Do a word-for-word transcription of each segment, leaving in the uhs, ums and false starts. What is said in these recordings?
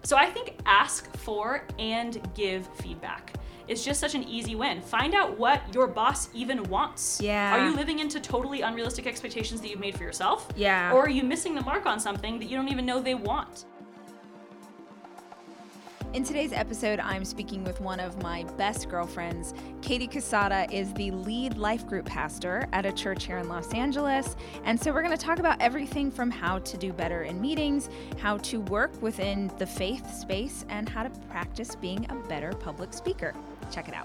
So I think ask for and give feedback. It's just such an easy win. Find out what your boss even wants. Yeah. Are you living into totally unrealistic expectations that you've made for yourself? Yeah. Or are you missing the mark on something that you don't even know they want? In today's episode, I'm speaking with one of my best girlfriends. Katie Casada is the lead life group pastor at a church here in Los Angeles. And so we're going to talk about everything from how to do better in meetings, how to work within the faith space, and how to practice being a better public speaker. Check it out.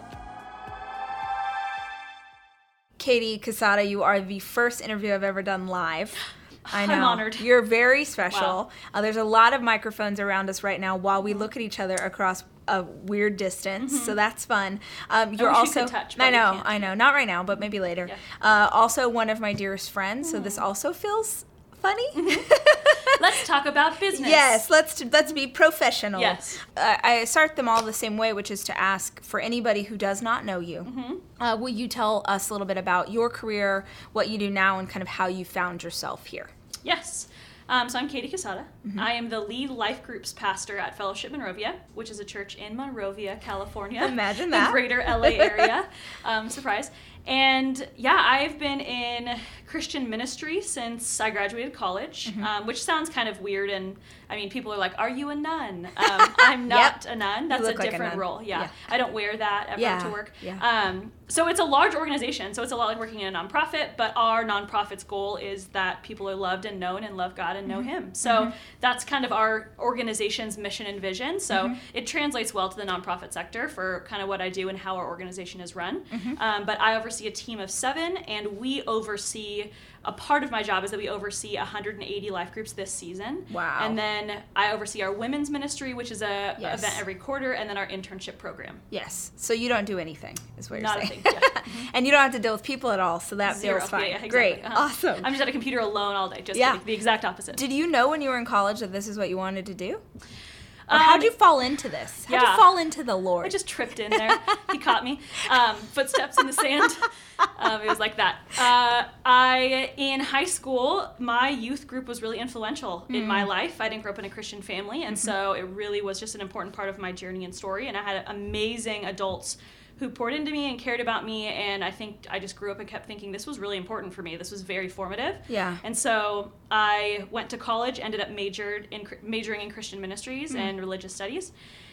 Katie Casada, you are the first interview I've ever done live. I know. I'm honored. You're very special. Wow. Uh, there's a lot of microphones around us right now while we look at each other across a weird distance, mm-hmm. so that's fun. Um, you're I wish also, you could touch, I know, we can't. I know, not right now, but maybe later. Yeah. Uh, also, one of my dearest friends, so mm. this also feels funny. Mm-hmm. Let's talk about business. Yes, let's let's be professional. Yes. Uh, I start them all the same way, which is to ask for anybody who does not know you. Mm-hmm. Uh, will you tell us a little bit about your career, what you do now, and kind of how you found yourself here? Yes. Um, so I'm Katie Casada. Mm-hmm. I am the lead life groups pastor at Fellowship Monrovia, which is a church in Monrovia, California. Imagine that. The greater L A area. um, surprise. And yeah, I've been in Christian ministry since I graduated college, mm-hmm. um, which sounds kind of weird. And I mean, people are like, are you a nun? Um, I'm not Yep. a nun. That's a like different a role. Yeah. yeah. I don't wear that ever yeah. to work. Yeah. Um, so it's a large organization. So it's a lot like working in a nonprofit, but our nonprofit's goal is that people are loved and known and love God and know mm-hmm. Him. So mm-hmm. that's kind of our organization's mission and vision. So mm-hmm. it translates well to the nonprofit sector for kind of what I do and how our organization is run. Mm-hmm. Um, but I oversee a team of seven, and we oversee, a part of my job is that we oversee one hundred eighty life groups this season. Wow. And then I oversee our women's ministry, which is a yes. event every quarter, and then our internship program. Yes. So you don't do anything, is what you're Not saying. a thing, yeah. Mm-hmm. And you don't have to deal with people at all, so that Zero. feels fine. Yeah, yeah, exactly. Great. Uh-huh. Awesome. I'm just at a computer alone all day. Just Yeah. kidding. The exact opposite. Did you know when you were in college that this is what you wanted to do? Or Um, how'd you fall into this? How'd yeah. you fall into the Lord? I just tripped in there. He caught me. Um, footsteps in the sand. Um, it was like that. Uh, I, in high school, my youth group was really influential mm. in my life. I didn't grow up in a Christian family, and mm-hmm. so it really was just an important part of my journey and story. And I had amazing adults who poured into me and cared about me, and I think I just grew up and kept thinking this was really important for me. This was very formative. Yeah. And so I went to college, ended up majored in majoring in Christian ministries mm. and religious studies.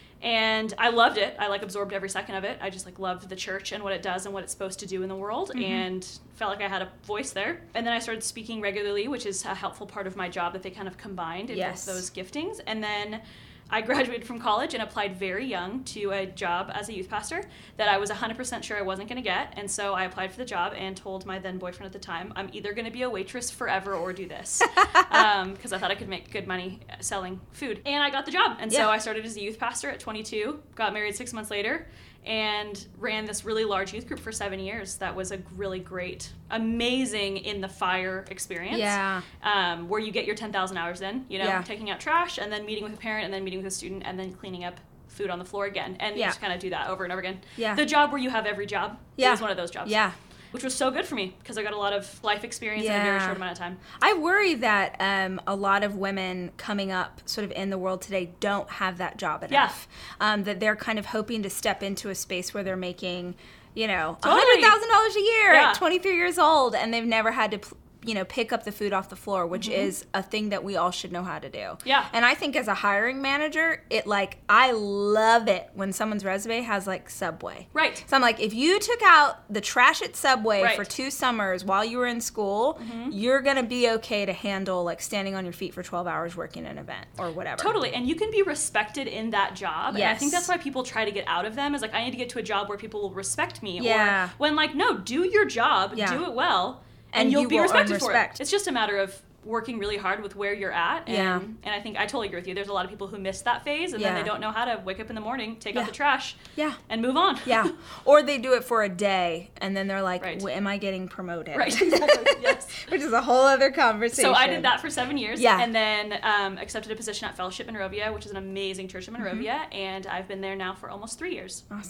And I loved it. I like absorbed every second of it. I just like loved the church and what it does and what it's supposed to do in the world, mm-hmm. and felt like I had a voice there. And then I started speaking regularly, which is a helpful part of my job that they kind of combined in yes. both those giftings. And then I graduated from college and applied very young to a job as a youth pastor that I was one hundred percent sure I wasn't going to get. And so I applied for the job and told my then boyfriend at the time, I'm either going to be a waitress forever or do this. um, because I thought I could make good money selling food. And I got the job. And yeah. so I started as a youth pastor at twenty-two, got married six months later, and ran this really large youth group for seven years. That was a really great, amazing in the fire experience. Yeah. Um, where you get your ten thousand hours in, you know, yeah. taking out trash and then meeting with a parent and then meeting with a student and then cleaning up food on the floor again. And yeah. you just kind of do that over and over again. Yeah. The job where you have every job yeah. is one of those jobs. Yeah. Which was so good for me because I got a lot of life experience yeah. in a very short amount of time. I worry that um, a lot of women coming up sort of in the world today don't have that job enough. Yeah. Um, that they're kind of hoping to step into a space where they're making, you know, totally. one hundred thousand dollars a year yeah. at twenty-three years old, and they've never had to, you know, pick up the food off the floor, which mm-hmm. is a thing that we all should know how to do. Yeah. And I think as a hiring manager, it like, I love it when someone's resume has like Subway. Right. So I'm like, if you took out the trash at Subway right. for two summers while you were in school, mm-hmm. you're going to be okay to handle like standing on your feet for twelve hours working an event or whatever. Totally. And you can be respected in that job. Yes. And I think that's why people try to get out of them is like, I need to get to a job where people will respect me. Yeah. Or when like, no, do your job, yeah. do it well. And And you'll you be will respected earn for respect. it. It's just a matter of working really hard with where you're at. And, Yeah. and I think I totally agree with you. There's a lot of people who miss that phase and Yeah. then they don't know how to wake up in the morning, take Yeah. out the trash, Yeah. and move on. Yeah. Or they do it for a day and then they're like, Right. am I getting promoted? Right. Exactly. Yes. Which is a whole other conversation. So I did that for seven years. Yeah. And then um, accepted a position at Fellowship Monrovia, which is an amazing church in Monrovia. Mm-hmm. And I've been there now for almost three years. Awesome.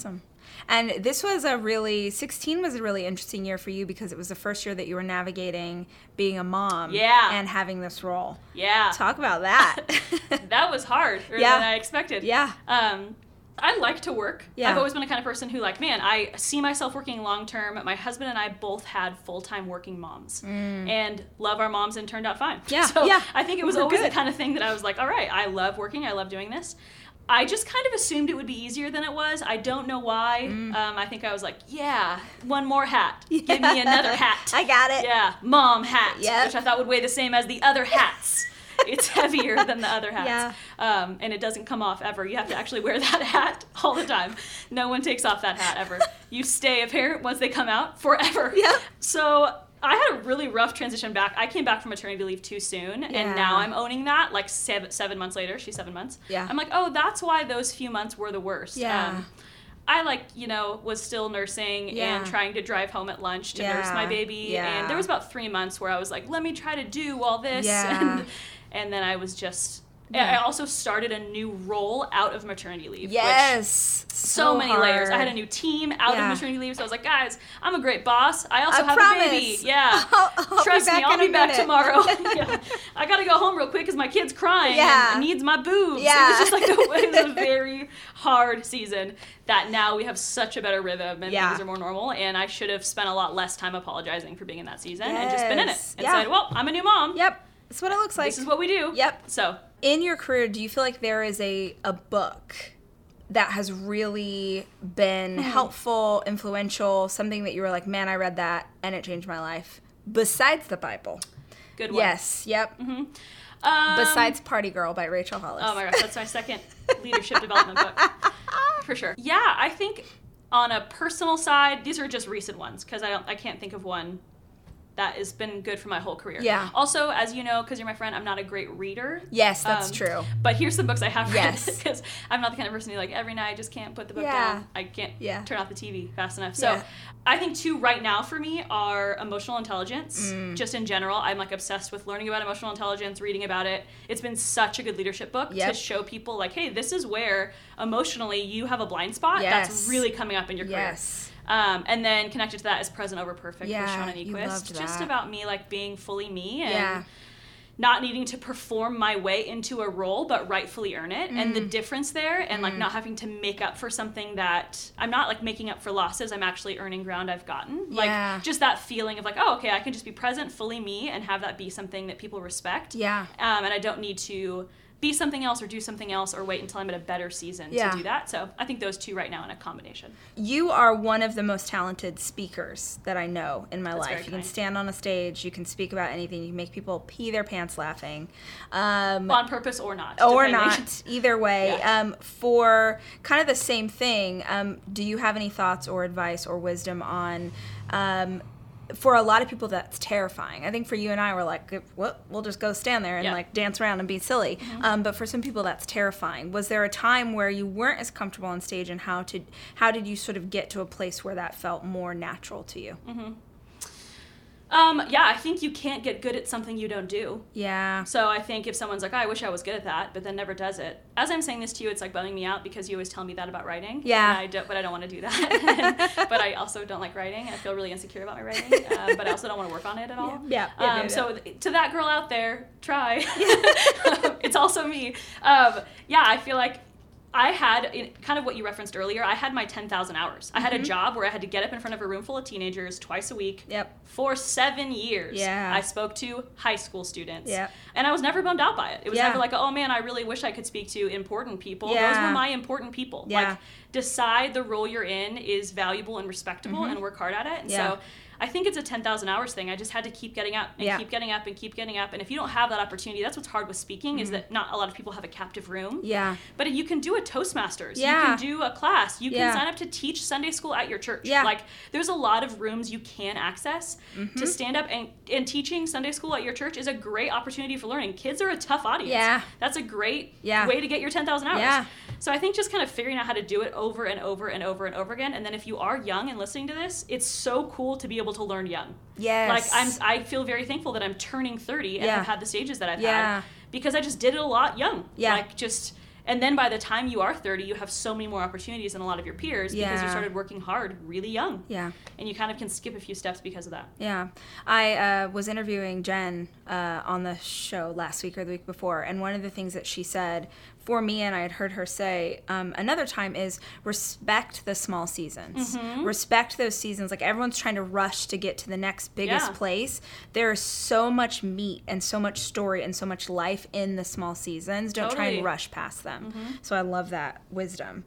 And this was a really, sixteen was a really interesting year for you because it was the first year that you were navigating being a mom yeah. and having this role. Yeah. Talk about that. That was harder yeah. than I expected. Yeah. Um, I like to work. Yeah. I've always been the kind of person who, like, man, I see myself working long term. My husband and I both had full-time working moms mm. and love our moms and turned out fine. Yeah. So yeah. I think it was We're always good. the kind of thing that I was like, all right, I love working. I love doing this. I just kind of assumed it would be easier than it was. I don't know why. Mm. Um, I think I was like, yeah, one more hat. Yeah. Give me another hat. I got it. Yeah, mom hat, yep. which I thought would weigh the same as the other hats. It's heavier than the other hats. Yeah. Um, and it doesn't come off ever. You have to actually wear that hat all the time. No one takes off that hat ever. You stay a parent once they come out forever. Yeah. So I had a really rough transition back. I came back from maternity leave too soon, yeah. and now I'm owning that, like seven, seven months later. She's seven months. Yeah. I'm like, oh, that's why those few months were the worst. Yeah. Um, I, like, you know, was still nursing yeah. and trying to drive home at lunch to yeah. nurse my baby. Yeah. And there was about three months where I was like, let me try to do all this. Yeah. And, and then I was just... Yeah. I also started a new role out of maternity leave. Yes. Which, so, so many hard. layers. I had a new team out yeah. of maternity leave, so I was like, guys, I'm a great boss. I also I have promise. a baby. Yeah. I'll, I'll Trust be me, I'll be back minute. tomorrow. yeah. I gotta go home real quick because my kid's crying yeah. and needs my boobs. Yeah. It was just like a, it was a very hard season that now we have such a better rhythm and yeah. things are more normal, and I should have spent a lot less time apologizing for being in that season yes. and just been in it and yeah. said, well, I'm a new mom. Yep. That's what it looks like. This is what we do. Yep. So... In your career, do you feel like there is a, a book that has really been hmm. helpful, influential, something that you were like, man, I read that and it changed my life, besides the Bible? Good one. Yes, yep. Mm-hmm. Um, Besides Party Girl by Rachel Hollis. Oh my gosh, that's my second leadership development book. For sure. Yeah, I think on a personal side, these are just recent ones because I don't, I can't think of one that has been good for my whole career. Yeah. Also, as you know, because you're my friend, I'm not a great reader. Yes, that's um, true. But here's some books I have read. Yes. Because I'm not the kind of person who, like, every night I just can't put the book yeah. down. I can't yeah. turn off the T V fast enough. So yeah. I think two right now for me are emotional intelligence. Mm. Just in general, I'm, like, obsessed with learning about emotional intelligence, reading about it. It's been such a good leadership book yep. to show people, like, hey, this is where emotionally you have a blind spot yes. that's really coming up in your career. Yes. Um, and then connected to that is Present Over Perfect yeah, with Shauna you Niequist. loved Just that. about me, like, being fully me and yeah. not needing to perform my way into a role, but rightfully earn it. Mm. And the difference there and, mm. like, not having to make up for something that I'm not, like, making up for losses. I'm actually earning ground I've gotten. Yeah. Like, just that feeling of, like, oh, okay, I can just be present, fully me, and have that be something that people respect. Yeah. Um, and I don't need to be something else or do something else or wait until I'm at a better season yeah. to do that. So I think those two right now in a combination. You are one of the most talented speakers that I know in my That's life. very You kind. can stand on a stage, you can speak about anything, you can make people pee their pants laughing. Um, On purpose or not. or depending. not, either way. Yeah. Um, for kind of the same thing, um, do you have any thoughts or advice or wisdom on... Um, for a lot of people, that's terrifying. I think for you and I, we're like, well, we'll just go stand there and yeah. like dance around and be silly. Mm-hmm. Um, but for some people, that's terrifying. Was there a time where you weren't as comfortable on stage, and how to how did you sort of get to a place where that felt more natural to you? Mm-hmm. Um, yeah, I think you can't get good at something you don't do. Yeah. So I think if someone's like, oh, I wish I was good at that, but then never does it. As I'm saying this to you, it's like bumming me out because you always tell me that about writing. Yeah. And I don't, but I don't want to do that. But I also don't like writing. I feel really insecure about my writing, uh, but I also don't want to work on it at all. Yeah. yeah, Um, yeah, yeah. So th- to that girl out there, try. It's also me. Um, yeah, I feel like I had, kind of what you referenced earlier, I had my ten thousand hours. I had Mm-hmm. a job where I had to get up in front of a room full of teenagers twice a week. Yep. For seven years. Yeah. I spoke to high school students. Yep. And I was never bummed out by it. It was Yeah. never like, oh man, I really wish I could speak to important people. Yeah. Those were my important people. Yeah. Like, decide the role you're in is valuable and respectable Mm-hmm. and work hard at it. And Yeah. so I think it's a ten thousand hours thing. I just had to keep getting up and Yeah. keep getting up and keep getting up. And if you don't have that opportunity, that's what's hard with speaking, Mm-hmm. is that not a lot of people have a captive room. Yeah. But you can do a Toastmasters. Yeah. You can do a class. You can Yeah. sign up to teach Sunday school at your church. Yeah. Like, there's a lot of rooms you can access Mm-hmm. to stand up, and, and teaching Sunday school at your church is a great opportunity for learning. Kids are a tough audience. Yeah. That's a great Yeah. way to get your ten thousand hours. Yeah. So I think just kind of figuring out how to do it over and over and over and over again. And then if you are young and listening to this, it's so cool to be able to learn young. Yes. Like, I'm, I feel very thankful that I'm turning thirty and Yeah. have had the stages that I've Yeah. had, because I just did it a lot young. Yeah. Like, just And then by the time you are thirty, you have so many more opportunities than a lot of your peers yeah. because you started working hard really young. Yeah. And you kind of can skip a few steps because of that. Yeah. I uh, was interviewing Jen uh, on the show last week or the week before, and one of the things that she said for me, and I had heard her say um, another time, is respect the small seasons. Mm-hmm. Respect those seasons. Like, everyone's trying to rush to get to the next biggest yeah. place. There is so much meat and so much story and so much life in the small seasons. Don't totally. try and rush past them. Mm-hmm. So I love that wisdom.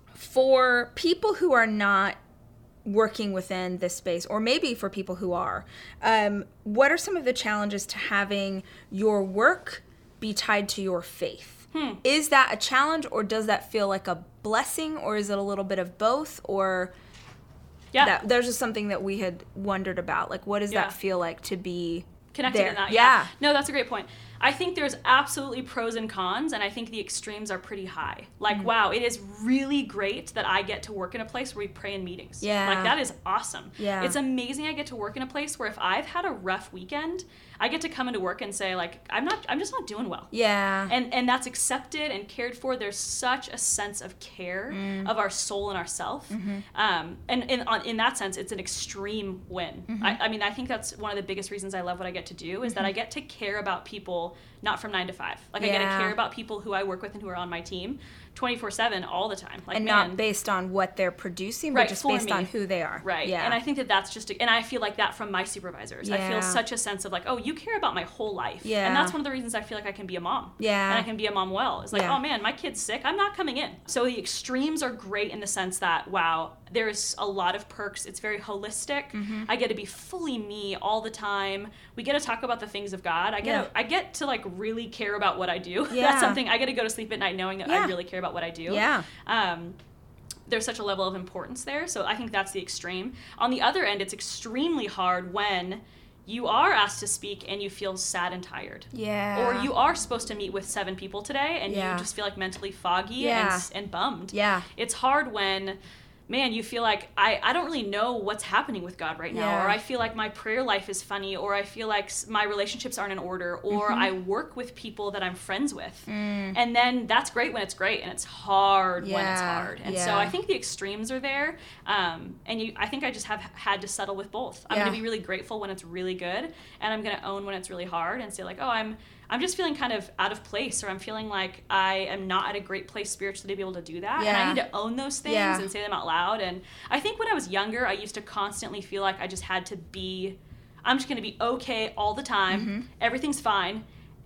For people who are not working within this space, or maybe for people who are, um, what are some of the challenges to having your work be tied to your faith? Hmm. Is that a challenge, or does that feel like a blessing, or is it a little bit of both? Or yeah, that, there's just something that we had wondered about. Like, what does yeah. that feel like to be connected there? in that? Yeah. yeah. No, that's a great point. I think there's absolutely pros and cons, and I think the extremes are pretty high. Like, mm-hmm. wow, it is really great that I get to work in a place where we pray in meetings. Yeah. Like, that is awesome. Yeah. It's amazing I get to work in a place where if I've had a rough weekend, I get to come into work and say, like, I'm not, I'm just not doing well. Yeah. And and that's accepted and cared for. There's such a sense of care mm. of our soul and ourself. Mm-hmm. Um, and in, on, in that sense, it's an extreme win. Mm-hmm. I, I mean, I think that's one of the biggest reasons I love what I get to do is mm-hmm. that I get to care about people, not from nine to five. Like, yeah. I get to care about people who I work with and who are on my team twenty-four seven all the time. Like, and man, not based on what they're producing, but right, just based me. on who they are. Right. Yeah. And I think that that's just, a, and I feel like that from my supervisors. Yeah. I feel such a sense of like, oh, you care about my whole life. Yeah. And that's one of the reasons I feel like I can be a mom. Yeah. And I can be a mom well. It's like, yeah. oh man, my kid's sick. I'm not coming in. So the extremes are great in the sense that, wow, there's a lot of perks. It's very holistic. Mm-hmm. I get to be fully me all the time. We get to talk about the things of God. I get yeah. to, I get to like really care about what I do. Yeah. That's something I get to go to sleep at night knowing that yeah. I really care about what I do. Yeah. Um, there's such a level of importance there. So I think that's the extreme. On the other end, it's extremely hard when you are asked to speak and you feel sad and tired. Yeah. Or you are supposed to meet with seven people today and yeah. you just feel like mentally foggy yeah. and, and bummed. Yeah. It's hard when, man, you feel like I, I don't really know what's happening with God right now. Yeah. Or I feel like my prayer life is funny. Or I feel like my relationships aren't in order. Or mm-hmm. I work with people that I'm friends with. Mm. And then that's great when it's great. And it's hard yeah. when it's hard. And yeah. so I think the extremes are there. Um, and you, I think I just have had to settle with both. I'm yeah. going to be really grateful when it's really good. And I'm going to own when it's really hard and say like, oh, I'm I'm just feeling kind of out of place, or I'm feeling like I am not at a great place spiritually to be able to do that. Yeah. And I need to own those things yeah. and say them out loud. And I think when I was younger, I used to constantly feel like I just had to be, I'm just going to be okay all the time. Mm-hmm. Everything's fine.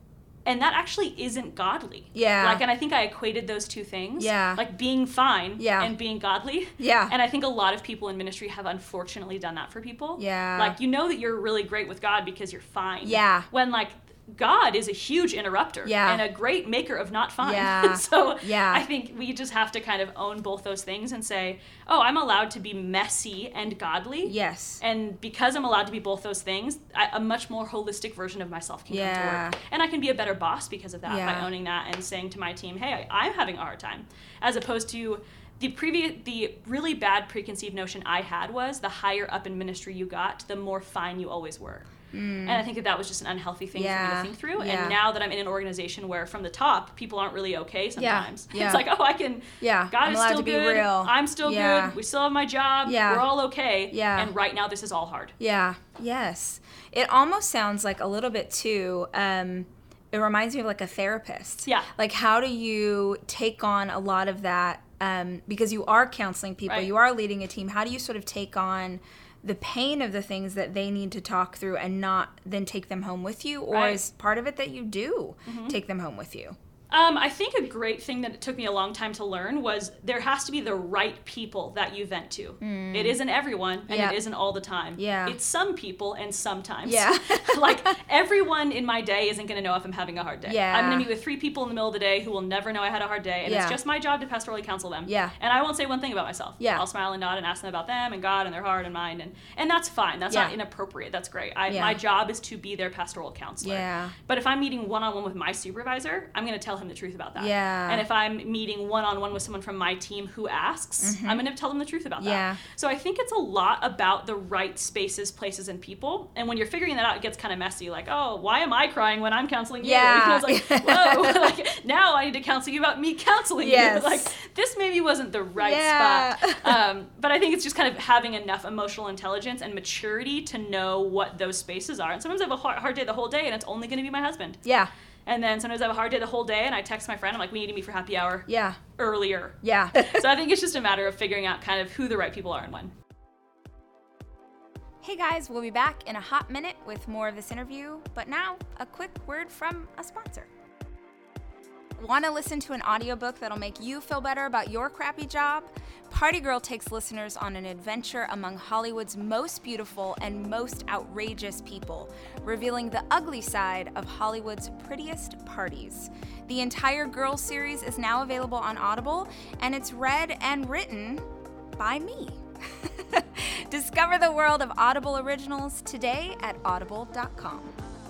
And that actually isn't godly. Yeah. Like, and I think I equated those two things. Yeah. Like being fine yeah. and being godly. Yeah. And I think a lot of people in ministry have unfortunately done that for people. Yeah. Like, you know that you're really great with God because you're fine. Yeah. When, like, God is a huge interrupter yeah. and a great maker of not fine. Yeah. So yeah. I think we just have to kind of own both those things and say, oh, I'm allowed to be messy and godly. Yes. And because I'm allowed to be both those things, I, a much more holistic version of myself can yeah. come to work. And I can be a better boss because of that yeah. by owning that and saying to my team, hey, I, I'm having a hard time. As opposed to the previous, the really bad preconceived notion I had was the higher up in ministry you got, the more fine you always were. Mm. And I think that that was just an unhealthy thing yeah. for me to think through. Yeah. And now that I'm in an organization where from the top, people aren't really okay sometimes. Yeah. Yeah. It's like, oh, I can, yeah. God I'm is allowed still to be good. real. I'm still yeah. good. We still have my job. Yeah. We're all okay. Yeah. And right now this is all hard. Yeah. Yes. It almost sounds like a little bit too, um, it reminds me of like a therapist. Yeah. Like, how do you take on a lot of that, um, because you are counseling people, right. you are leading a team. How do you sort of take on the pain of the things that they need to talk through and not then take them home with you? Or right. is part of it that you do mm-hmm. take them home with you? Um, I think a great thing that it took me a long time to learn was there has to be the right people that you vent to. Mm. It isn't everyone, and yeah. it isn't all the time. Yeah. It's some people and sometimes. Yeah. Like, everyone in my day isn't going to know if I'm having a hard day. Yeah. I'm going to meet with three people in the middle of the day who will never know I had a hard day, and yeah. it's just my job to pastorally counsel them. Yeah. And I won't say one thing about myself. Yeah. I'll smile and nod and ask them about them and God and their heart and mine, and, and that's fine. That's yeah. not inappropriate. That's great. I, yeah. My job is to be their pastoral counselor. Yeah. But if I'm meeting one-on-one with my supervisor, I'm going to tell him the truth about that. Yeah. And if I'm meeting one-on-one with someone from my team who asks, mm-hmm. I'm going to tell them the truth about that. Yeah. So I think it's a lot about the right spaces, places, and people. And when you're figuring that out, it gets kind of messy. Like, oh, why am I crying when I'm counseling you? Yeah. And I was like, whoa, like, now I need to counsel you about me counseling yes. you. Like, this maybe wasn't the right yeah. spot. Um, but I think it's just kind of having enough emotional intelligence and maturity to know what those spaces are. And sometimes I have a hard, hard day the whole day, and it's only going to be my husband. Yeah. And then sometimes I have a hard day the whole day, and I text my friend, I'm like, we need to meet for happy hour yeah. earlier. Yeah. So I think it's just a matter of figuring out kind of who the right people are and when. Hey guys, we'll be back in a hot minute with more of this interview, but now a quick word from a sponsor. Want to listen to an audiobook that'll make you feel better about your crappy job? Party Girl takes listeners on an adventure among Hollywood's most beautiful and most outrageous people, revealing the ugly side of Hollywood's prettiest parties. The entire Girls series is now available on Audible, and it's read and written by me. Discover the world of Audible originals today at audible dot com.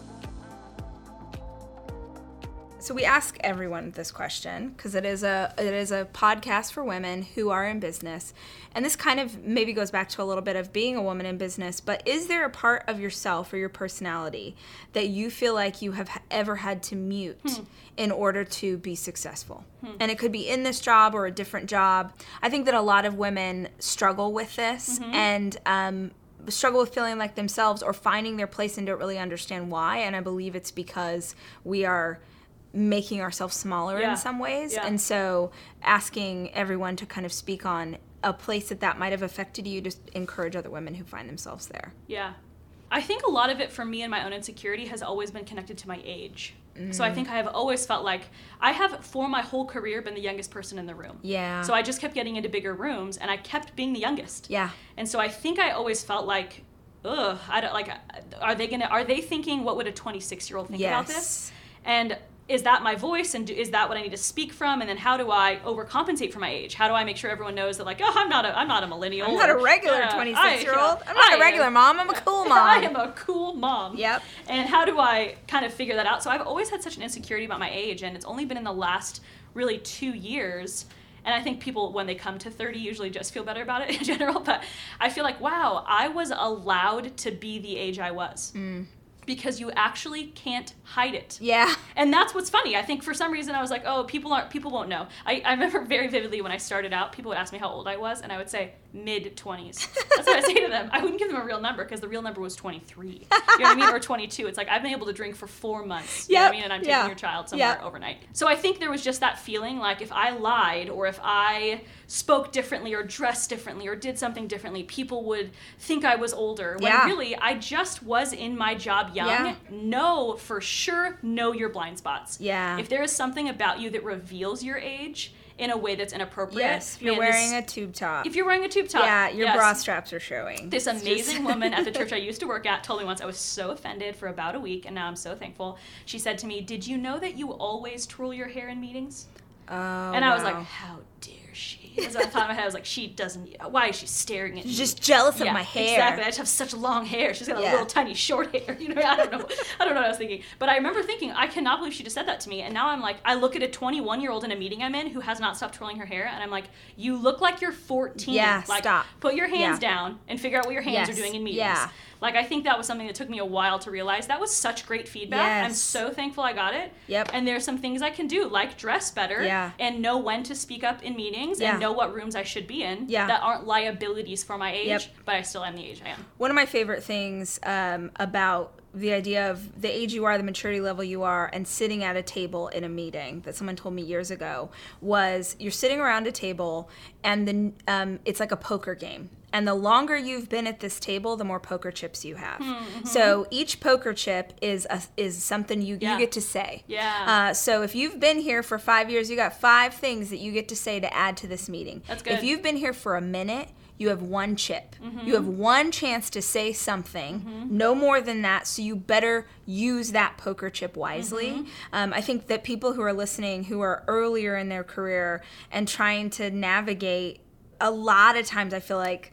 So we ask everyone this question because it is a it is a podcast for women who are in business. And this kind of maybe goes back to a little bit of being a woman in business, but is there a part of yourself or your personality that you feel like you have ever had to mute hmm. in order to be successful? Hmm. And it could be in this job or a different job. I think that a lot of women struggle with this mm-hmm. and um struggle with feeling like themselves or finding their place and don't really understand why. And I believe it's because we are making ourselves smaller yeah. in some ways. Yeah. And so asking everyone to kind of speak on a place that that might have affected you to encourage other women who find themselves there. Yeah. I think a lot of it for me and my own insecurity has always been connected to my age. Mm. So I think I have always felt like I have for my whole career been the youngest person in the room. Yeah. So I just kept getting into bigger rooms and I kept being the youngest. Yeah. And so I think I always felt like, ugh, I don't like, are they gonna, are they thinking, what would a twenty-six year old think yes. about this? And is that my voice, and do, is that what I need to speak from? And then how do I overcompensate for my age? How do I make sure everyone knows that, like, oh, I'm not a, I'm not a millennial. I'm not a regular twenty-six-year-old. I'm not I a regular am, mom. I'm a cool mom. I am a cool mom. Yep. And how do I kind of figure that out? So I've always had such an insecurity about my age, and it's only been in the last really two years. And I think people, when they come to thirty, usually just feel better about it in general. But I feel like, wow, I was allowed to be the age I was. Mm. Because you actually can't hide it. Yeah. And that's what's funny. I think for some reason I was like, oh, people aren't, people won't know. I, I remember very vividly when I started out, people would ask me how old I was, and I would say mid-twenties. That's what I say to them. I wouldn't give them a real number because the real number was twenty-three. You know what I mean? Or twenty-two. It's like, I've been able to drink for four months. You yep. know what I mean? And I'm taking yeah. your child somewhere yep. overnight. So I think there was just that feeling like if I lied or if I spoke differently or dressed differently or did something differently, people would think I was older. When yeah. really, I just was in my job young. Yeah. Know for sure, know your blind spots. Yeah. If there is something about you that reveals your age in a way that's inappropriate. Yes, if you're man, wearing this, a tube top. If you're wearing a tube top. Yeah, your yes. bra straps are showing. This amazing woman at the church I used to work at told me once, I was so offended for about a week, and now I'm so thankful. She said to me, did you know that you always twirl your hair in meetings? Oh, And I was wow. like, how dare she? As I thought in my head, I was like, she doesn't, why is she staring at me? She's just jealous yeah, of my hair. Exactly. I just have such long hair. She's got a yeah. little tiny short hair. You know, I don't know. I don't know what I was thinking. But I remember thinking, I cannot believe she just said that to me. And now I'm like, I look at a twenty-one-year-old in a meeting I'm in who has not stopped twirling her hair, and I'm like, you look like you're fourteen. Yeah, like, stop. Put your hands yeah. down and figure out what your hands yes. are doing in meetings. Yeah. Like, I think that was something that took me a while to realize. That was such great feedback. Yes. I'm so thankful I got it. Yep. And there's some things I can do, like dress better yeah. and know when to speak up in meetings yeah. and know what rooms I should be in yeah. that aren't liabilities for my age, yep. but I still am the age I am. One of my favorite things um, about the idea of the age you are, the maturity level you are, and sitting at a table in a meeting that someone told me years ago was you're sitting around a table and then um, it's like a poker game. And the longer you've been at this table, the more poker chips you have. Mm-hmm. So each poker chip is a, is something you, yeah. you get to say. Yeah. Uh, so if you've been here for five years, you got five things that you get to say to add to this meeting. That's good. If you've been here for a minute, you have one chip. Mm-hmm. You have one chance to say something, mm-hmm. no more than that, so you better use that poker chip wisely. Mm-hmm. Um, I think that people who are listening who are earlier in their career and trying to navigate, a lot of times I feel like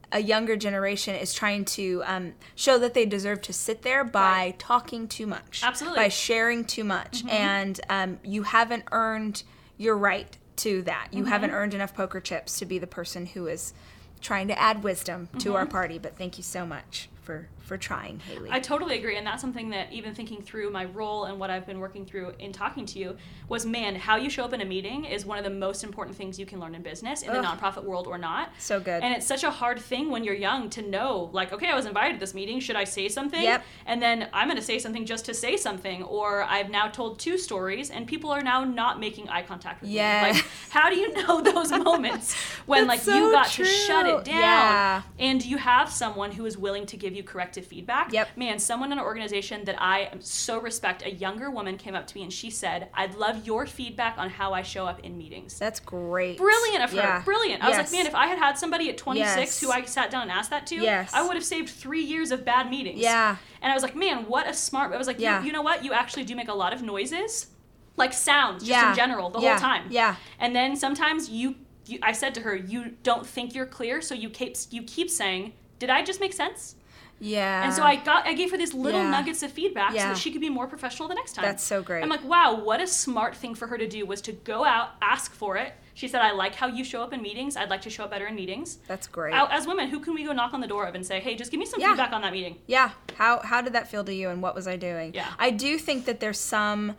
a younger generation is trying to um, show that they deserve to sit there by Right. talking too much. Absolutely. By sharing too much. Mm-hmm. And um, you haven't earned your right to that. You Mm-hmm. haven't earned enough poker chips to be the person who is trying to add wisdom to Mm-hmm. our party. But thank you so much for, for trying, Haley. I totally agree, and that's something that even thinking through my role and what I've been working through in talking to you was, man, how you show up in a meeting is one of the most important things you can learn in business, in the Ugh. nonprofit world or not. So good. And it's such a hard thing when you're young to know, like, okay, I was invited to this meeting, should I say something? Yep. And then I'm going to say something just to say something, or I've now told two stories, and people are now not making eye contact with Yes. me. Like, how do you know those moments when, That's like, you so got true. to shut it down, Yeah. and you have someone who is willing to give you corrective feedback? Yep. Man, someone in an organization that I so respect, a younger woman came up to me and she said, I'd love your feedback on how I show up in meetings. That's great. Brilliant of her. Yeah. Brilliant. I was Yes. like, man, if I had had somebody at twenty-six Yes. who I sat down and asked that to, Yes. I would have saved three years of bad meetings. Yeah. And I was like, man, what a smart, I was like, Yeah. you, you know what? You actually do make a lot of noises, like sounds, just Yeah. in general, the Yeah. whole time. Yeah. And then sometimes you, you, I said to her, you don't think you're clear, so you keep, you keep saying, did I just make sense? Yeah. And so I got, I gave her these little Yeah. nuggets of feedback Yeah. so that she could be more professional the next time. That's so great. I'm like, wow, what a smart thing for her to do was to go out, ask for it. She said, I like how you show up in meetings. I'd like to show up better in meetings. That's great. Out, as women, who can we go knock on the door of and say, hey, just give me some Yeah. feedback on that meeting? Yeah. How how did that feel to you, and what was I doing? Yeah. I do think that there's some.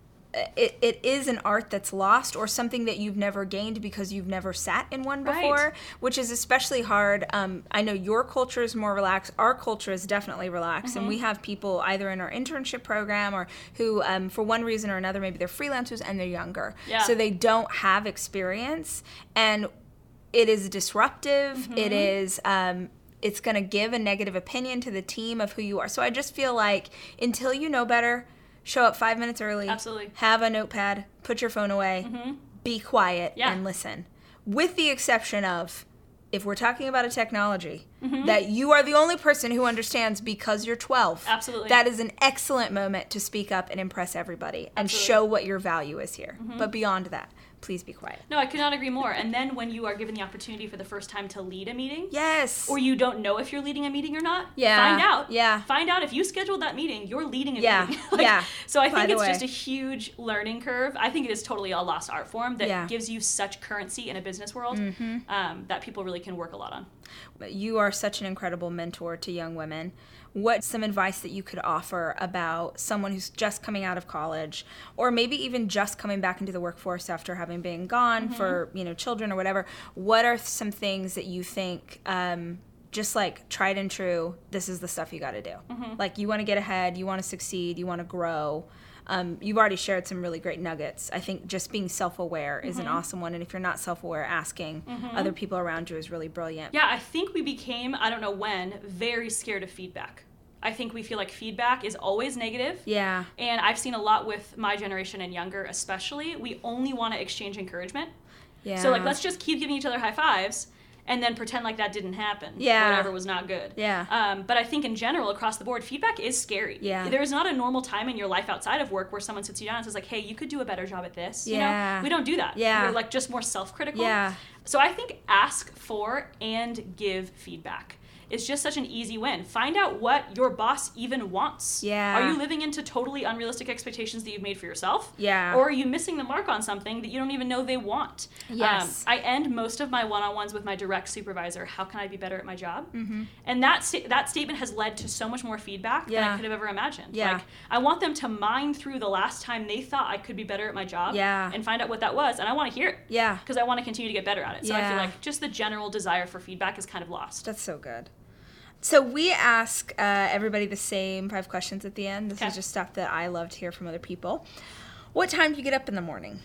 It, it is an art that's lost, or something that you've never gained because you've never sat in one Right. before, which is especially hard. Um, I know your culture is more relaxed. Our culture is definitely relaxed, Mm-hmm. and we have people either in our internship program or who, um, for one reason or another, maybe they're freelancers and they're younger, Yeah. so they don't have experience, and it is disruptive. Mm-hmm. It is. Um, it's going to give a negative opinion to the team of who you are. So I just feel like until you know better, show up five minutes early. Absolutely. Have a notepad. Put your phone away. Mm-hmm. Be quiet Yeah. and listen. With the exception of, if we're talking about a technology Mm-hmm. that you are the only person who understands because you're twelve. Absolutely. That is an excellent moment to speak up and impress everybody and Absolutely. show what your value is here. Mm-hmm. But beyond that, please be quiet. No, I could not agree more. And then when you are given the opportunity for the first time to lead a meeting, Yes. or you don't know if you're leading a meeting or not, Yeah. find out. Yeah. Find out if you scheduled that meeting, you're leading a Yeah. meeting. Yeah. So I By think the it's way. just a huge learning curve. I think it is totally a lost art form that Yeah. gives you such currency in a business world Mm-hmm. um, that people really can work a lot on. You are such an incredible mentor to young women. What's some advice that you could offer about someone who's just coming out of college, or maybe even just coming back into the workforce after having been gone Mm-hmm. for, you know, children or whatever? What are some things that you think, um, just like tried and true, this is the stuff you got to do? Mm-hmm. Like, you want to get ahead, you want to succeed, you want to grow. Um, you've already shared some really great nuggets. I think just being self-aware is an awesome one. And if you're not self-aware, asking other people around you is really brilliant. Yeah, I think we became, I don't know when, very scared of feedback. I think we feel like feedback is always negative. Yeah. And I've seen a lot with my generation and younger especially. We only want to exchange encouragement. Yeah. So like, let's just keep giving each other high fives and then pretend like that didn't happen. Yeah. Whatever was not good. Yeah. Um, but I think in general, across the board, feedback is scary. Yeah. There is not a normal time in your life outside of work where someone sits you down and says like, hey, you could do a better job at this. You Yeah. know? We don't do that. Yeah. We're like just more self-critical. Yeah. So I think ask for and give feedback. It's just such an easy win. Find out what your boss even wants. Yeah. Are you living into totally unrealistic expectations that you've made for yourself? Yeah. Or are you missing the mark on something that you don't even know they want? Yes. Um, I end most of my one-on-ones with my direct supervisor. How can I be better at my job? Mm-hmm. And that sta- that statement has led to so much more feedback than Yeah. I could have ever imagined. Yeah. Like, I want them to mine through the last time they thought I could be better at my job. Yeah. And find out what that was. And I want to hear it. Yeah. Because I want to continue to get better at it. So I Yeah. feel like just the general desire for feedback is kind of lost. That's so good. So we ask uh, everybody the same five questions at the end. This Okay. is just stuff that I love to hear from other people. What time do you get up in the morning?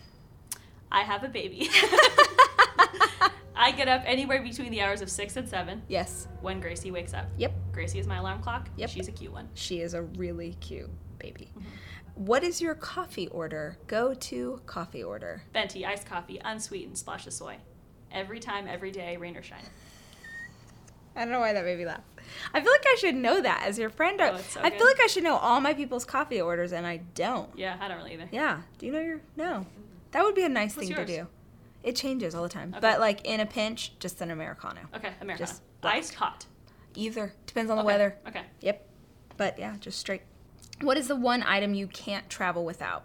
I have a baby. I get up anywhere between the hours of six and seven Yes. when Gracie wakes up. Yep. Gracie is my alarm clock. Yep. She's a cute one. She is a really cute baby. Mm-hmm. What is your coffee order? Go to coffee order. Venti, iced coffee, unsweetened, splash of soy. Every time, every day, rain or shine. I don't know why that made me laugh. I feel like I should know that as your friend. Oh, it's so I good. feel like I should know all my people's coffee orders, and I don't. Yeah, I don't really either. Yeah. Do you know your... No. That would be a nice What's thing yours? to do. It changes all the time. Okay. But, like, in a pinch, just an Americano. Okay, Americano. Just Black. Iced, hot? Either. Depends on the Okay. weather. Okay. Yep. But yeah, just straight. What is the one item you can't travel without?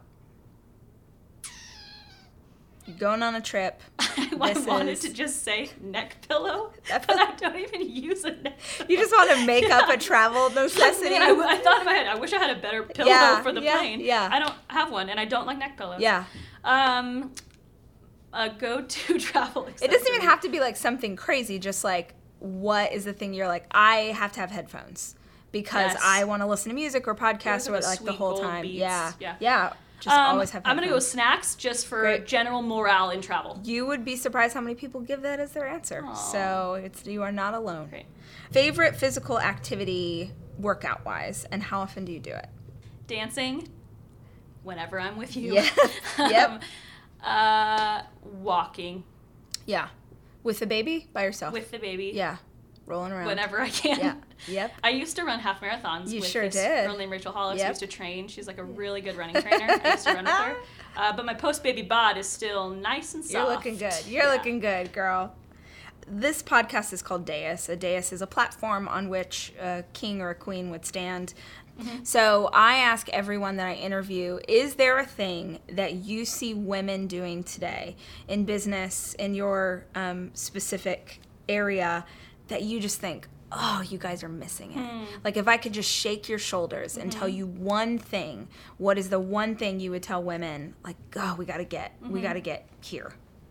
You're going on a trip. I This wanted is- to just say neck pillow, That's but a- I don't even use a neck pillow. You just want to make up Yeah. a travel necessity? I, I thought in my head, I wish I had a better pillow Yeah, for the yeah, plane. yeah. I don't have one, and I don't like neck pillows. Yeah. Um, a go-to travel accessory. It doesn't even have to be like something crazy. Just like, what is the thing you're like, I have to have headphones because Yes. I want to listen to music or podcasts Or or the like the sweet whole gold time. beats. Yeah. Yeah. Yeah. Just Um, always have I'm gonna go headphones. snacks just for Great. general morale in travel. You would be surprised how many people give that as their answer. Aw. So it's you are not alone. Great. Favorite physical activity workout wise, and how often do you do it? Dancing, whenever I'm with you. Yeah. Yep. um, uh, walking Yeah. With the baby? By yourself? with the baby. Yeah. Rolling around. Whenever I can. Yeah. Yep. I used to run half marathons You with sure this did. girl named Rachel Hollis. Yep. who used to train. She's like a really good running trainer. I used to run with her. Uh, but my post-baby bod is still nice and soft. You're looking good. You're Yeah. looking good, girl. This podcast is called Dais. A dais is a platform on which a king or a queen would stand. Mm-hmm. So I ask everyone that I interview, is there a thing that you see women doing today in business, in your um, specific area, that you just think, oh, you guys are missing it? Hmm. Like, if I could just shake your shoulders and Mm-hmm. tell you one thing, what is the one thing you would tell women, like, oh, we got to get, Mm-hmm. we got to get here?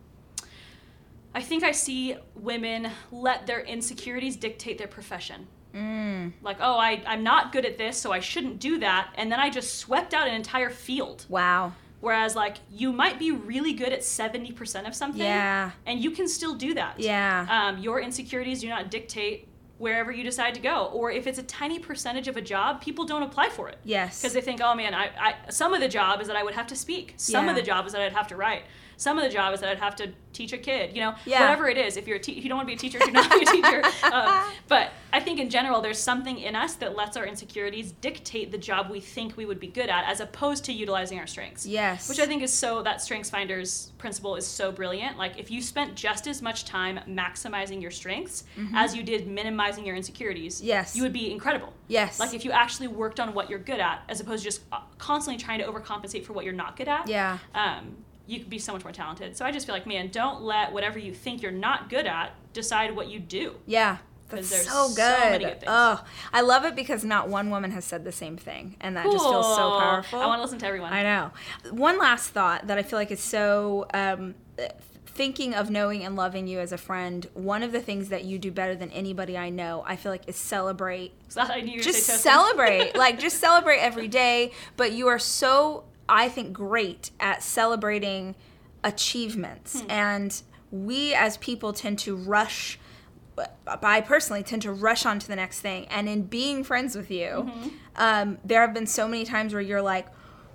I think I see women let their insecurities dictate their profession. Mm. Like, oh, I, I'm not good at this, so I shouldn't do that. And then I just swept out an entire field. Wow. Whereas, like, you might be really good at seventy percent of something. Yeah. And you can still do that. Yeah. Um, your insecurities do not dictate wherever you decide to go. Or if it's a tiny percentage of a job, people don't apply for it. Yes. Because they think, oh man, I, I some of the job is that I would have to speak. Some Yeah. of the job is that I'd have to write. Some of the job is that I'd have to teach a kid. You know, Yeah. whatever it is. If you're a te- if you don't want to be a teacher, do not be a teacher. Um, but I think in general, there's something in us that lets our insecurities dictate the job we think we would be good at, as opposed to utilizing our strengths. Yes. Which I think is so, that Strengths Finders principle is so brilliant. Like, if you spent just as much time maximizing your strengths as you did minimizing your insecurities, Yes. you would be incredible. Yes. Like, if you actually worked on what you're good at, as opposed to just uh, constantly trying to overcompensate for what you're not good at, Yeah. um, you could be so much more talented. So I just feel like, man, don't let whatever you think you're not good at decide what you do. Yeah. That's 'Cause there's so so good. many good things. Oh, I love it because not one woman has said the same thing, and that just feels so Cool. powerful. I want to listen to everyone. I know. One last thought that I feel like is so um, thinking of knowing and loving you as a friend. One of the things that you do better than anybody I know, I feel like, is celebrate. So I knew you were gonna Just say toasting. celebrate. Like, just celebrate every day. But you are so, I think, great at celebrating achievements. Hmm. And we as people tend to rush. I personally tend to rush on to the next thing. And in being friends with you, Mm-hmm. um, there have been so many times where you're like,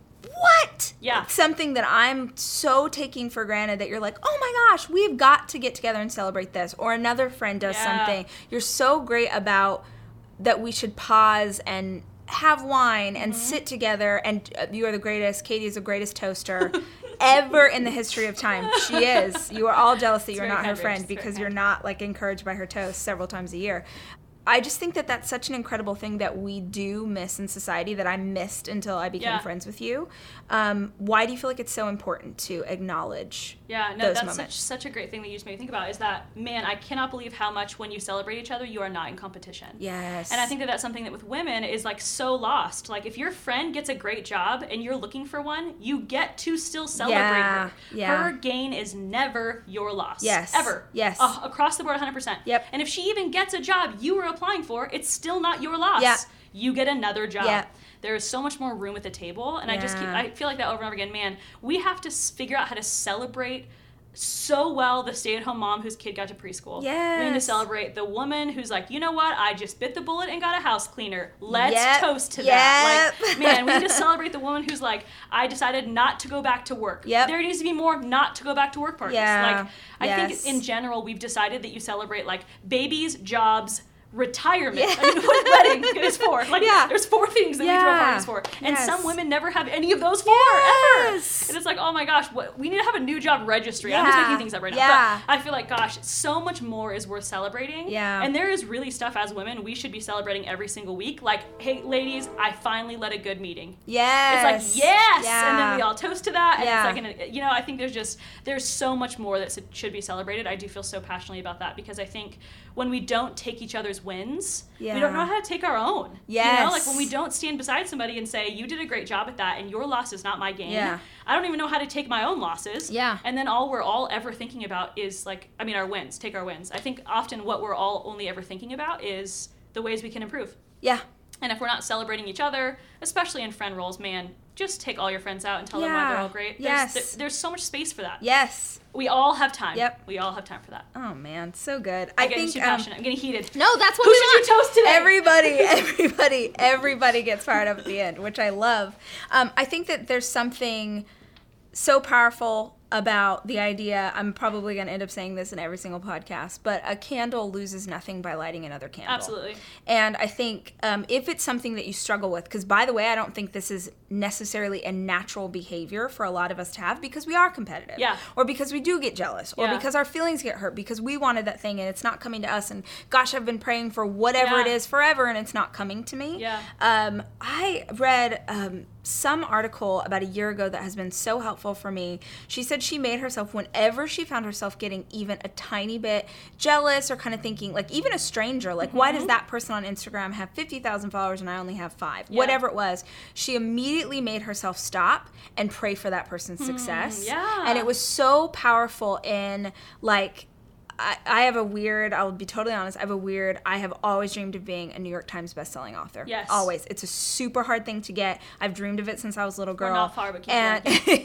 what? Yeah. Something that I'm so taking for granted that you're like, oh my gosh, we've got to get together and celebrate this. Or another friend does Yeah. something. You're so great about that we should pause and have wine and Mm-hmm. sit together. And uh, you are the greatest. Katie is the greatest toaster ever in the history of time. She is. You are all jealous that It's you're very not her kind, Rich. friend It's very because kind. you're not like encouraged by her toast several times a year. I just think that that's such an incredible thing that we do miss in society that I missed until I became Yeah. friends with you. Um, why do you feel like it's so important to acknowledge Yeah, no, those that's moments? such such a great thing that you just made me think about is that, man, I cannot believe how much when you celebrate each other, you are not in competition. Yes. And I think that that's something that with women is like so lost. Like, if your friend gets a great job and you're looking for one, you get to still celebrate Yeah, her. yeah. Her gain is never your loss. Yes, Ever. yes. Uh, across the board, one hundred percent. Yep. And if she even gets a job you were applying for, it's still not your loss. Yeah. You get another job. Yeah. There is so much more room at the table. And I just keep, Yeah. I feel like that over and over again. Man, we have to s- figure out how to celebrate so well the stay-at-home mom whose kid got to preschool. We need to Yes. celebrate the woman who's like, you know what? I just bit the bullet and got a house cleaner. Let's Yep. toast to that. Yep. Like, man, we need to celebrate the woman who's like, I decided not to go back to work. Yep. There needs to be more not to go back to work parties. Yeah. Like, I Yes. think in general we've decided that you celebrate like babies, jobs, retirement. Yeah. I mean, what wedding is for. Like, yeah. there's four things that yeah. we throw parties for. And yes. some women never have any of those four, yes. ever. And it's like, oh my gosh, what, we need to have a new job registry. Yeah. I'm just making things up right yeah. now. But I feel like, gosh, so much more is worth celebrating. Yeah. And there is really stuff as women we should be celebrating every single week. Like, hey, ladies, I finally led a good meeting. Yes. It's like, yes! Yeah. And then we all toast to that. And yeah. it's like, an, you know, I think there's just, there's so much more that should be celebrated. I do feel so passionately about that because I think when we don't take each other's wins, yeah. we don't know how to take our own. Yes. You know, like when we don't stand beside somebody and say, you did a great job at that and your loss is not my gain. Yeah. I don't even know how to take my own losses. Yeah. And then all we're all ever thinking about is like, I mean, our wins, take our wins. I think often what we're all only ever thinking about is the ways we can improve. Yeah. And if we're not celebrating each other, especially in friend roles, man, just take all your friends out and tell yeah. them why they're all great. Yes. There's, there, there's so much space for that. Yes. We all have time. Yep. We all have time for that. Oh man, so good. I'm I getting think too um, passionate. I'm getting heated. No, that's what Who we should want. you toast today? Everybody, everybody, everybody gets fired up at the end, which I love. Um, I think that there's something so powerful about the idea. I'm probably going to end up saying this in every single podcast, but a candle loses nothing by lighting another candle. Absolutely. And I think um, if it's something that you struggle with, because by the way, I don't think this is necessarily a natural behavior for a lot of us to have because we are competitive. Yeah. Or because we do get jealous or yeah. because our feelings get hurt because we wanted that thing and it's not coming to us. And gosh, I've been praying for whatever yeah. it is forever and it's not coming to me. Yeah. Um, I read um, some article about a year ago that has been so helpful for me. She said she made herself, whenever she found herself getting even a tiny bit jealous or kind of thinking, like even a stranger, like mm-hmm. why does that person on Instagram have fifty thousand followers and I only have five? Yeah. Whatever it was, she immediately made herself stop and pray for that person's success. Mm, yeah. And it was so powerful in like, I, I have a weird, I'll be totally honest, I have a weird, I have always dreamed of being a New York Times bestselling author. Yes. Always. It's a super hard thing to get. I've dreamed of it since I was a little girl. We're not far, but keep and,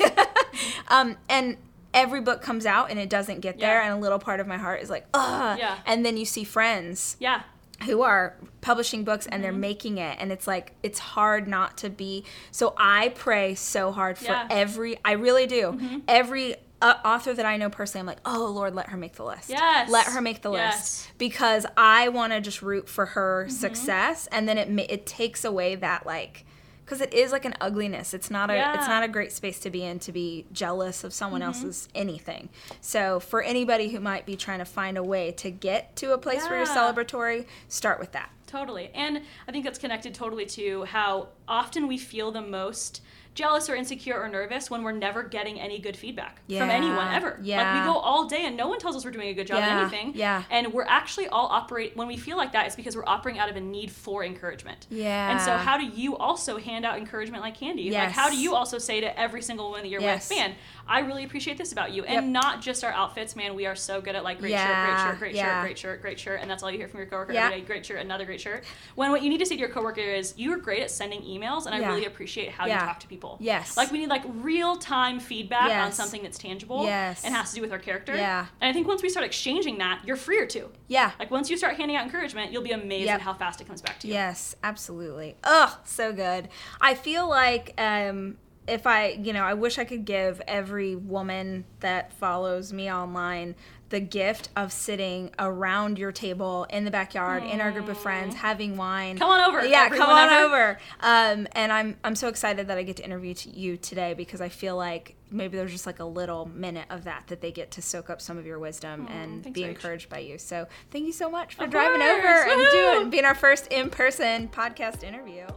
um, and every book comes out and it doesn't get there, yeah. and a little part of my heart is like, ugh. Yeah. And then you see friends. Yeah. Who are publishing books and mm-hmm. they're making it, and it's like it's hard not to be. So I pray so hard for yeah. every, I really do, mm-hmm. every uh, author that I know personally. I'm like, oh Lord, let her make the list. Yes. Let her make the yes. list because I want to just root for her mm-hmm. success, and then it it takes away that like. Because it is like an ugliness. It's not a yeah. it's not a great space to be in, to be jealous of someone mm-hmm. else's anything. So for anybody who might be trying to find a way to get to a place yeah. where you're celebratory, start with that. Totally. And I think that's connected totally to how often we feel the most jealous or insecure or nervous when we're never getting any good feedback yeah. from anyone ever. Yeah. Like we go all day and no one tells us we're doing a good job yeah. at anything. Yeah. And we're actually all operate, when we feel like that, it's because we're operating out of a need for encouragement. Yeah. And so how do you also hand out encouragement like candy? Yes. Like how do you also say to every single woman that you're yes. with, man, I really appreciate this about you. And yep. not just our outfits, man, we are so good at like great yeah. shirt, great shirt, great yeah. shirt, great shirt, great shirt, and that's all you hear from your coworker yeah. every day, great shirt, another great shirt. When what you need to say to your coworker is, you are great at sending emails and I yeah. really appreciate how yeah. you talk to people. Yes. Like we need like real-time feedback yes. on something that's tangible yes. and has to do with our character. Yeah. And I think once we start exchanging that, you're freer to. Yeah. Like once you start handing out encouragement, you'll be amazed yep. at how fast it comes back to you. Yes, absolutely. Ugh, so good. I feel like um, if I, you know, I wish I could give every woman that follows me online the gift of sitting around your table in the backyard mm. in our group of friends having wine. Come on over. Yeah, come on ever. over. Um, and I'm I'm so excited that I get to interview to you today because I feel like maybe there's just like a little minute of that that they get to soak up some of your wisdom mm, and thanks, be Rach. encouraged by you. So thank you so much for of driving course. over Woo-hoo. and doing being our first in-person podcast interview.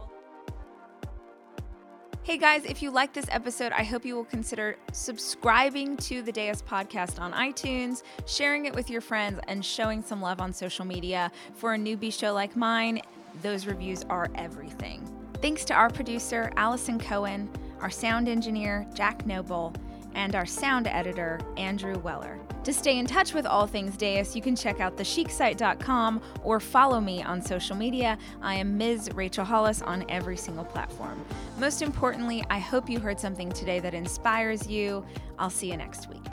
Hey guys, if you like this episode, I hope you will consider subscribing to the Deus podcast on iTunes, sharing it with your friends, and showing some love on social media. For a newbie show like mine, those reviews are everything. Thanks to our producer, Allison Cohen, our sound engineer, Jack Noble, and our sound editor, Andrew Weller. To stay in touch with all things Deus, you can check out the chic site dot com or follow me on social media. I am Miz Rachel Hollis on every single platform. Most importantly, I hope you heard something today that inspires you. I'll see you next week.